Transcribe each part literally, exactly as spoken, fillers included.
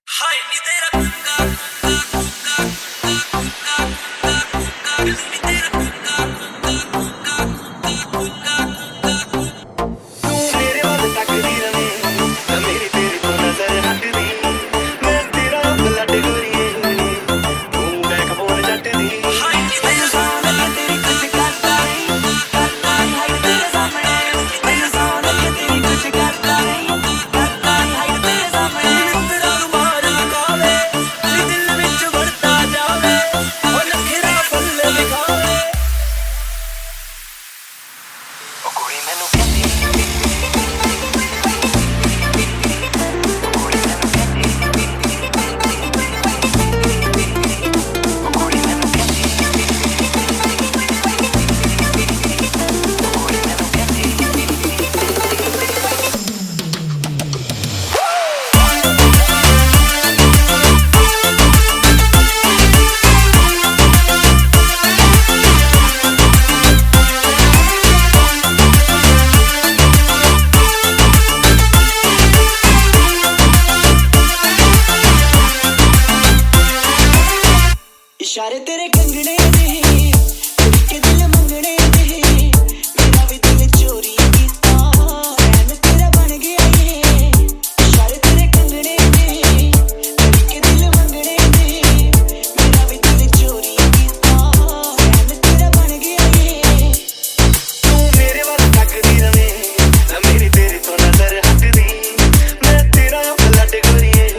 इशारे तेरे कंगने दे के दिल मंगने दे मेरा भी दिल चोरी कीता मैं तेरा बन गया ये इशारे तेरे कंगने दे के दिल मंगने दे मेरा भी दिल चोरी कीता मैं तेरा बन गया ये तू मेरे वाल तकदी रवे ना मेरी तेरे तो नजर हटदी मैं तेरा ब्लड गोरिए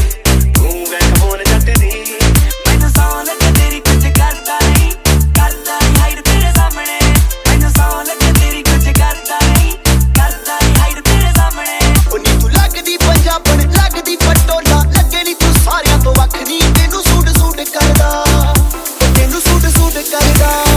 तू बैठ फोन जट दी Karda, tenu suit suit karda.